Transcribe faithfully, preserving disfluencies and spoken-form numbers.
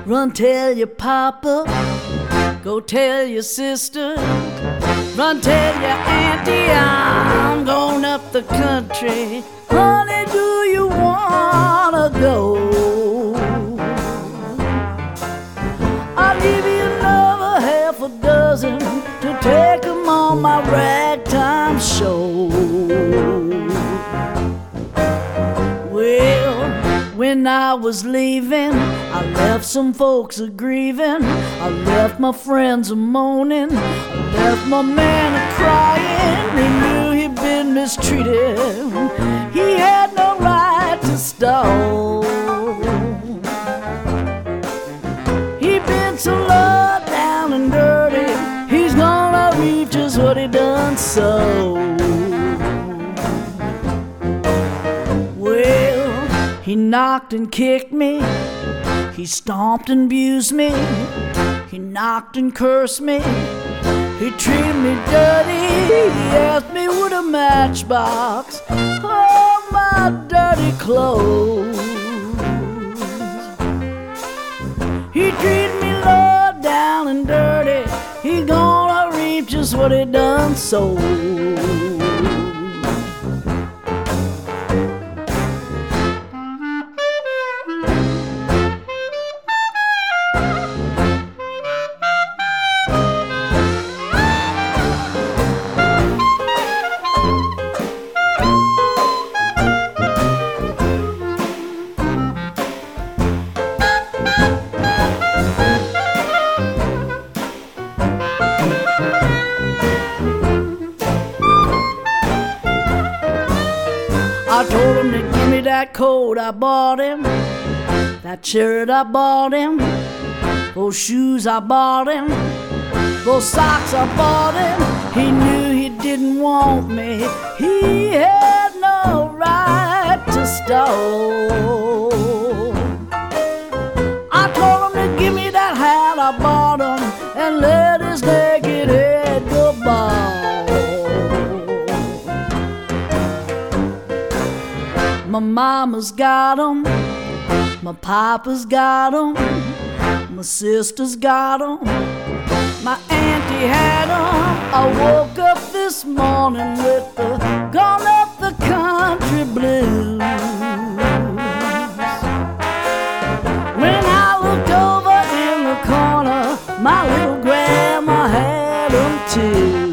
Run tell your papa, go tell your sister, run tell your auntie I'm going up the country. Honey, do you wanna go? I'll give you another half a dozen to take 'em on my ragtime show. Well, when I was leaving, I left some folks a grieving. I left my friends a moaning. I left my man a crying. He knew he'd been mistreated. He had no right to stall. He'd been so low down and dirty. He's gonna reap just what he done so. He knocked and kicked me, he stomped and abused me, he knocked and cursed me, he treated me dirty, he asked me with a matchbox, oh my dirty clothes. He treated me low down and dirty, he gonna reap just what he done so. I told him to give me that coat I bought him, that shirt I bought him, those shoes I bought him, those socks I bought him. He knew he didn't want me, he had no right to stall. I told him to give me that hat I bought him and let his naked head go bald. My mama's got 'em, my papa's got 'em, my sister's got 'em, my auntie had 'em. I woke up this morning with the gone up the country blues. When I looked over in the corner, my little grandma had 'em too.